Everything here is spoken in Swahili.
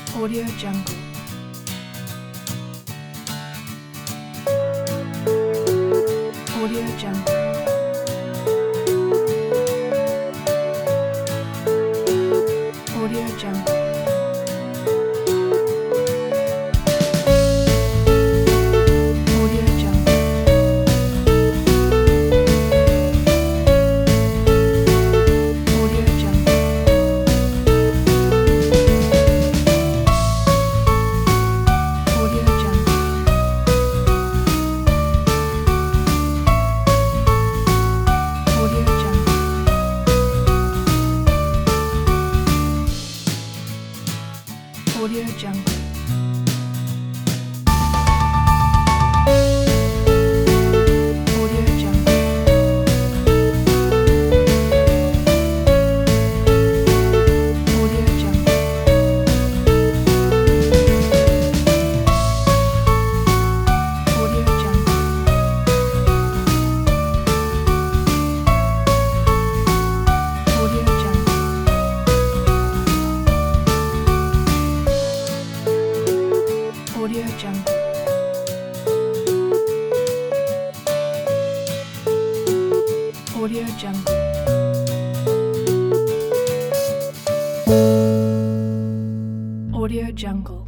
Audio Jungle. Audio Jungle. Audio Jungle. Audio Jungle. Audio Jungle. Audio Jungle. Audio Jungle. Audio Jungle. Audio Jungle. Audio Jungle. Audio Jungle. Audio Jungle. Audio Jungle. Audio Jungle. Audio Jungle.